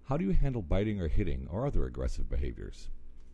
How do you handle biting or hitting or other aggressive behaviors?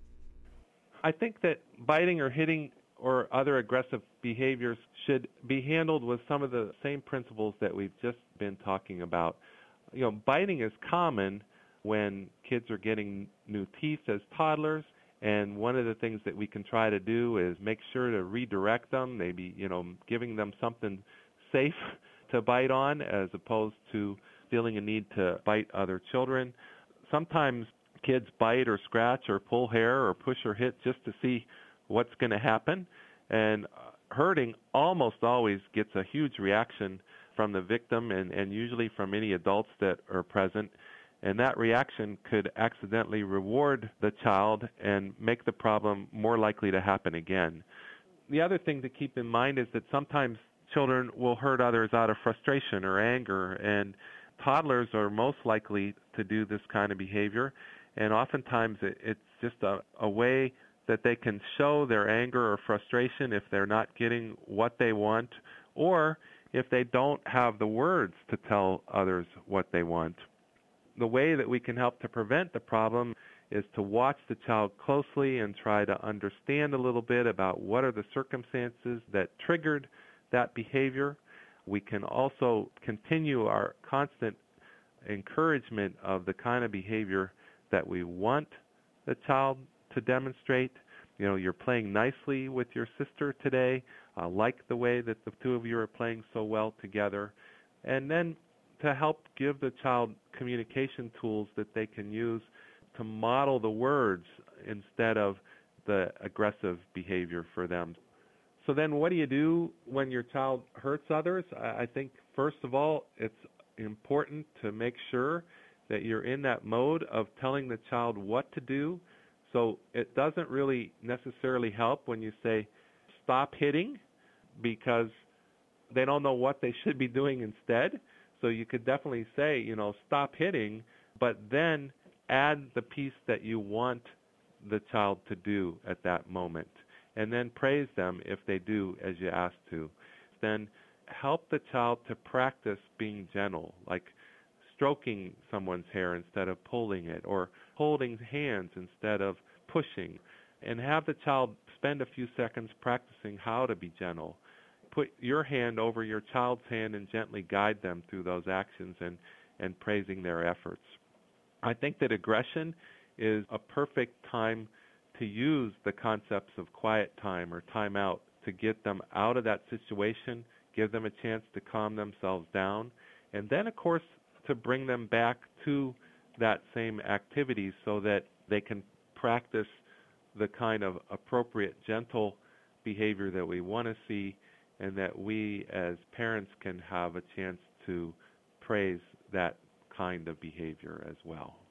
I think that biting or hitting or other aggressive behaviors should be handled with some of the same principles that we've just been talking about. Biting is common when kids are getting new teeth as toddlers, and one of the things that we can try to do is make sure to redirect them, maybe, giving them something safe to bite on as opposed to feeling a need to bite other children. Sometimes kids bite or scratch or pull hair or push or hit just to see what's going to happen. And hurting almost always gets a huge reaction from the victim and usually from any adults that are present. And that reaction could accidentally reward the child and make the problem more likely to happen again. The other thing to keep in mind is that sometimes children will hurt others out of frustration or anger, and toddlers are most likely to do this kind of behavior. And oftentimes it's just a way that they can show their anger or frustration if they're not getting what they want, or if they don't have the words to tell others what they want. The way that we can help to prevent the problem is to watch the child closely and try to understand a little bit about what are the circumstances that triggered that behavior. We can also continue our constant encouragement of the kind of behavior that we want the child to demonstrate. You're playing nicely with your sister today. I like the way that the two of you are playing so well together. And then to help give the child communication tools that they can use to model the words instead of the aggressive behavior for them. So then what do you do when your child hurts others? I think, first of all, it's important to make sure that you're in that mode of telling the child what to do. So it doesn't really necessarily help when you say, stop hitting, because they don't know what they should be doing instead. So you could definitely say, stop hitting, but then add the piece that you want the child to do at that moment, and then praise them if they do as you ask to. Then help the child to practice being gentle, like stroking someone's hair instead of pulling it, or holding hands instead of pushing, and have the child spend a few seconds practicing how to be gentle. Put your hand over your child's hand and gently guide them through those actions and praising their efforts. I think that aggression is a perfect time to use the concepts of quiet time or time out to get them out of that situation, give them a chance to calm themselves down, and then, of course, to bring them back to that same activity so that they can practice the kind of appropriate, gentle behavior that we want to see, and that we as parents can have a chance to praise that kind of behavior as well.